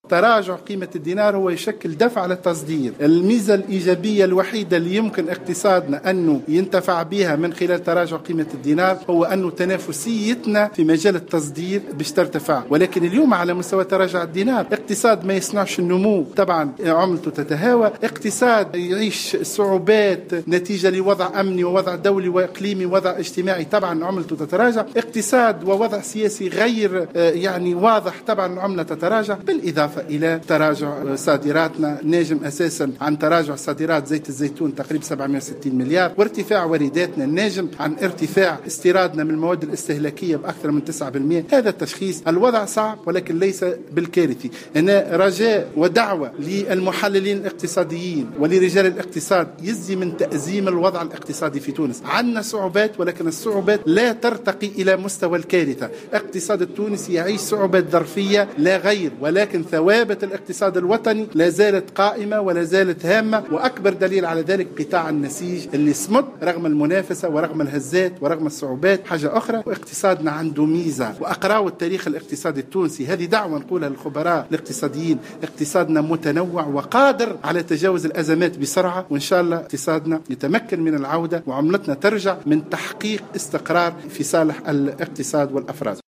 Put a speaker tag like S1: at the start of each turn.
S1: تراجع قيمة الدينار هو يشكل دفع للتصدير. الميزة الإيجابية الوحيدة اللي يمكن اقتصادنا أنه ينتفع بها من خلال تراجع قيمة الدينار هو أنه تنافسيتنا في مجال التصدير باش ترتفع. ولكن اليوم على مستوى تراجع الدينار اقتصاد ما يصنعش النمو، طبعا عملته تتهاوى، اقتصاد يعيش صعوبات نتيجة لوضع أمني ووضع دولي وإقليمي ووضع اجتماعي، طبعا عملته تتراجع، اقتصاد ووضع سياسي غير يعني واضح، طبعا العملة تتراجع، بالإضافة إلى تراجع صادراتنا. ناجم أساسا عن تراجع صادرات زيت الزيتون تقريبا 760 مليار، وارتفاع وارداتنا ناجم عن ارتفاع استيرادنا من المواد الاستهلاكية بأكثر من 9%. هذا التشخيص. الوضع صعب ولكن ليس بالكارثي. هنا رجاء ودعوة للمحللين الاقتصاديين ولرجال الاقتصاد يزي من تأزيم الوضع الاقتصادي في تونس. عندنا صعوبات ولكن الصعوبات لا ترتقي إلى مستوى الكارثة. اقتصاد التونسي يعيش صعوبات ظرفية لا غير، ولكن ثوابت الاقتصاد الوطني لا زالت قائمة ولا زالت هامة. وأكبر دليل على ذلك قطاع النسيج اللي صمد رغم المنافسة ورغم الهزات ورغم الصعوبات. حاجة أخرى، واقتصادنا عنده ميزة، وأقرأوا التاريخ الاقتصادي التونسي، هذه دعوة نقولها للخبراء الاقتصاديين، اقتصادنا متنوع وقادر على تجاوز الأزمات بسرعة، وإن شاء الله اقتصادنا يتمكن من العودة وعملتنا ترجع من تحقيق استقرار في صالح الاقتصاد والأفراد.